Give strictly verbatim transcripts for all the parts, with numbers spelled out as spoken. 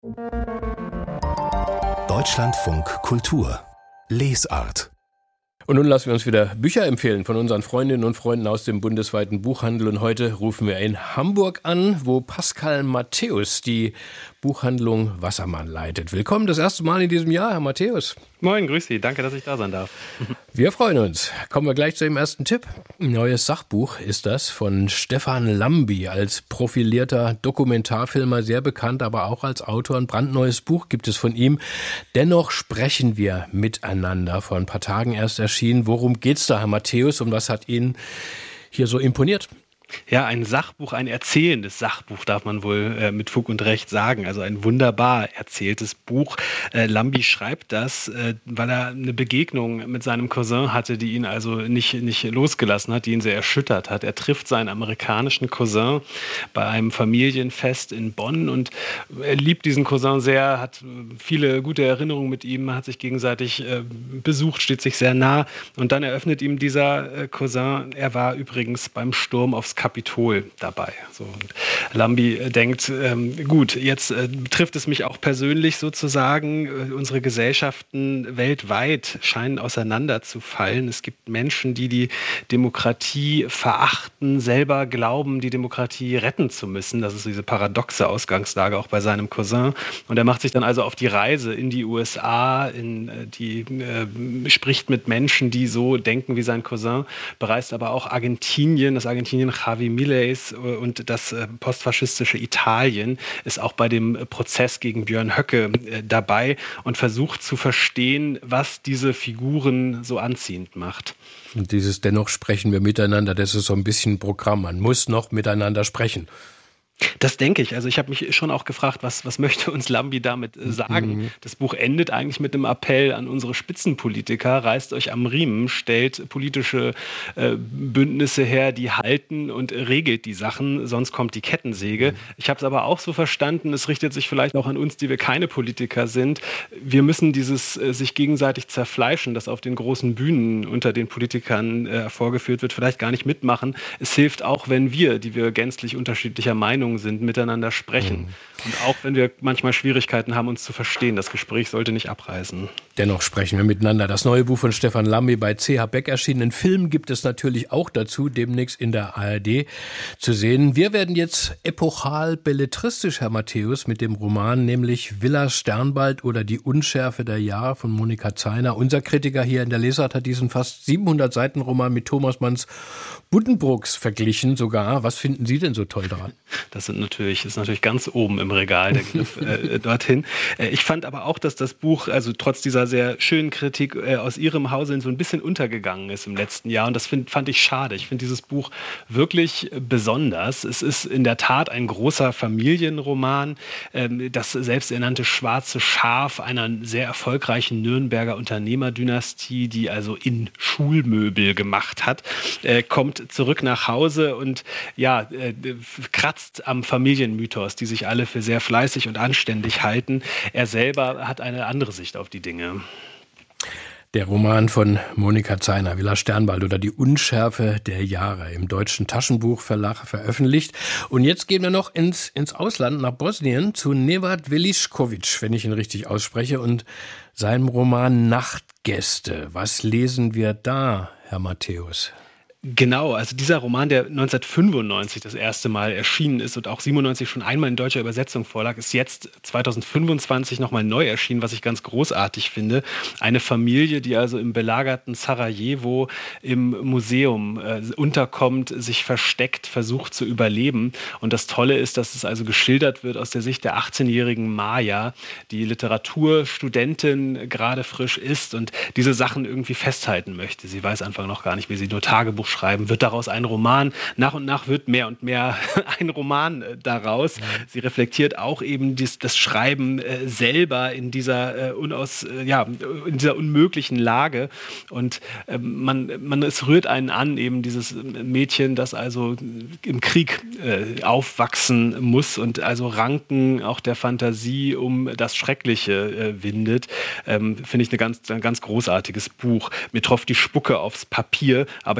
Deutschlandfunk Kultur Lesart. Und nun lassen wir uns wieder Bücher empfehlen von unseren Freundinnen und Freunden aus dem bundesweiten Buchhandel. Und heute rufen wir in Hamburg an, wo Pascal Matthäus die Buchhandlung Wassermann leitet. Willkommen das erste Mal in diesem Jahr, Herr Matthäus. Moin, grüß Sie. Danke, dass ich da sein darf. Wir freuen uns. Kommen wir gleich zu dem ersten Tipp. Ein neues Sachbuch ist das von Stefan Lambi, als profilierter Dokumentarfilmer sehr bekannt, aber auch als Autor. Ein brandneues Buch gibt es von ihm. Dennoch sprechen wir miteinander. Vor ein paar Tagen erst erschienen. Worum geht's da, Herr Matthäus? Und was hat Ihnen hier so imponiert? Ja, ein Sachbuch, ein erzählendes Sachbuch, darf man wohl äh, mit Fug und Recht sagen. Also ein wunderbar erzähltes Buch. Äh, Lambi schreibt das, äh, weil er eine Begegnung mit seinem Cousin hatte, die ihn also nicht, nicht losgelassen hat, die ihn sehr erschüttert hat. Er trifft seinen amerikanischen Cousin bei einem Familienfest in Bonn und er liebt diesen Cousin sehr, hat viele gute Erinnerungen mit ihm, hat sich gegenseitig äh, besucht, steht sich sehr nah. Und dann eröffnet ihm dieser äh, Cousin, er war übrigens beim Sturm aufs Kapitol dabei. So, und Lambi denkt, ähm, gut, jetzt äh, trifft es mich auch persönlich sozusagen. Äh, unsere Gesellschaften weltweit scheinen auseinanderzufallen. Es gibt Menschen, die die Demokratie verachten, selber glauben, die Demokratie retten zu müssen. Das ist diese paradoxe Ausgangslage auch bei seinem Cousin. Und er macht sich dann also auf die Reise in die U S A, in äh, die äh, spricht mit Menschen, die so denken wie sein Cousin, bereist aber auch Argentinien, das Argentinien Javi Mileis und das postfaschistische Italien, ist auch bei dem Prozess gegen Björn Höcke dabei und versucht zu verstehen, was diese Figuren so anziehend macht. Und dieses dennoch sprechen wir miteinander, das ist so ein bisschen Programm. Man muss noch miteinander sprechen. Das denke ich. Also ich habe mich schon auch gefragt, was, was möchte uns Lambi damit äh, sagen? Mhm. Das Buch endet eigentlich mit einem Appell an unsere Spitzenpolitiker, reißt euch am Riemen, stellt politische äh, Bündnisse her, die halten und regelt die Sachen, sonst kommt die Kettensäge. Mhm. Ich habe es aber auch so verstanden, es richtet sich vielleicht auch an uns, die wir keine Politiker sind. Wir müssen dieses äh, sich gegenseitig zerfleischen, das auf den großen Bühnen unter den Politikern äh, vorgeführt wird, vielleicht gar nicht mitmachen. Es hilft auch, wenn wir, die wir gänzlich unterschiedlicher Meinung sind, miteinander sprechen. Mhm. Und auch wenn wir manchmal Schwierigkeiten haben, uns zu verstehen, das Gespräch sollte nicht abreißen. Dennoch sprechen wir miteinander. Das neue Buch von Stefan Lambi bei C H Beck erschienen. Einen Film gibt es natürlich auch dazu, demnächst in der A R D zu sehen. Wir werden jetzt epochal belletristisch, Herr Matthäus, mit dem Roman, nämlich Villa Sternbald oder Die Unschärfe der Jahre von Monika Zeiner. Unser Kritiker hier in der Lesart hat diesen fast siebenhundert Seiten Roman mit Thomas Manns Buddenbrooks verglichen sogar. Was finden Sie denn so toll daran? Das sind natürlich, ist natürlich ganz oben im Regal, der Griff äh, dorthin. Äh, ich fand aber auch, dass das Buch, also trotz dieser sehr schönen Kritik äh, aus Ihrem Hause so ein bisschen untergegangen ist im letzten Jahr. Und das find, fand ich schade. Ich finde dieses Buch wirklich besonders. Es ist in der Tat ein großer Familienroman. Ähm, das selbsternannte schwarze Schaf einer sehr erfolgreichen Nürnberger Unternehmerdynastie, die also in Schulmöbel gemacht hat, äh, kommt zurück nach Hause und ja, äh, kratzt am Familienmythos, die sich alle für sehr fleißig und anständig halten. Er selber hat eine andere Sicht auf die Dinge. Der Roman von Monika Zeiner, Villa Sternbald oder Die Unschärfe der Jahre, im Deutschen Taschenbuchverlag veröffentlicht. Und jetzt gehen wir noch ins, ins Ausland, nach Bosnien, zu Nevat Velišković, wenn ich ihn richtig ausspreche, und seinem Roman Nachtgäste. Was lesen wir da, Herr Matthäus? Genau, also dieser Roman, der neunzehnhundertfünfundneunzig das erste Mal erschienen ist und auch siebenundneunzig schon einmal in deutscher Übersetzung vorlag, ist jetzt zweitausendfünfundzwanzig nochmal neu erschienen, was ich ganz großartig finde. Eine Familie, die also im belagerten Sarajevo im Museum äh, unterkommt, sich versteckt, versucht zu überleben. Und das Tolle ist, dass es also geschildert wird aus der Sicht der achtzehnjährigen Maja, die Literaturstudentin gerade frisch ist und diese Sachen irgendwie festhalten möchte. Sie weiß einfach noch gar nicht, wie sie nur Tagebuch schreiben, wird daraus ein Roman. Nach und nach wird mehr und mehr ein Roman äh, daraus. Ja. Sie reflektiert auch eben dies, das Schreiben äh, selber in dieser, äh, unaus, äh, ja, in dieser unmöglichen Lage. Und äh, man, man, es rührt einen an, eben dieses Mädchen, das also im Krieg äh, aufwachsen muss und also Ranken auch der Fantasie um das Schreckliche äh, windet. Ähm, finde ich eine ganz, ein ganz großartiges Buch. Mir tropft die Spucke aufs Papier, aber ich werde schreiben,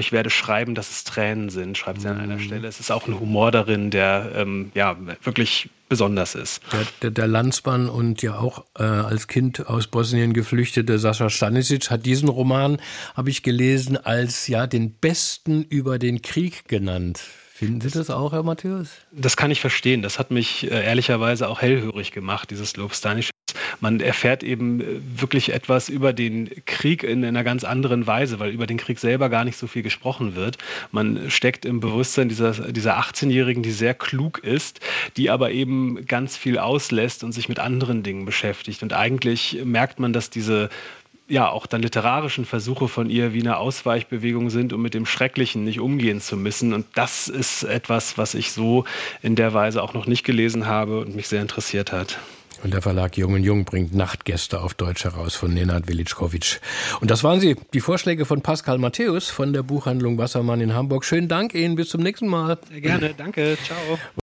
beschreiben, dass es Tränen sind, schreibt sie an einer Stelle. Es ist auch ein Humor darin, der ähm, ja wirklich besonders ist. Der, der, der Landsmann und ja auch äh, als Kind aus Bosnien geflüchtete Sascha Stanisic hat diesen Roman, habe ich gelesen, als ja den besten über den Krieg genannt. Finden Sie das auch, Herr Matthäus? Das kann ich verstehen. Das hat mich äh, ehrlicherweise auch hellhörig gemacht, dieses Lob Stanisic. Man erfährt eben äh, wirklich etwas über den Krieg in, in einer ganz anderen Weise, weil über den Krieg selber gar nicht so viel gesprochen wird. Man steckt im Bewusstsein dieser, dieser achtzehnjährigen, die sehr klug ist, die aber eben ganz viel auslässt und sich mit anderen Dingen beschäftigt. Und eigentlich merkt man, dass diese ja auch dann literarischen Versuche von ihr wie eine Ausweichbewegung sind, um mit dem Schrecklichen nicht umgehen zu müssen. Und das ist etwas, was ich so in der Weise auch noch nicht gelesen habe und mich sehr interessiert hat. Und der Verlag Jung und Jung bringt Nachtgäste auf Deutsch heraus von Nenad Veličković. Und das waren sie, die Vorschläge von Pascal Matthäus von der Buchhandlung Wassermann in Hamburg. Schönen Dank Ihnen, bis zum nächsten Mal. Sehr gerne, danke, ciao.